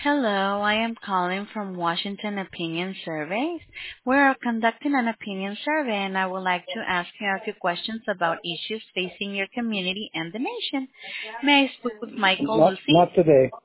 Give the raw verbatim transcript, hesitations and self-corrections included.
Hello, I am calling from Washington Opinion Surveys. We are conducting an opinion survey and I would like to ask you a few questions about issues facing your community and the nation. May I speak with Michael Not Lucy? not today.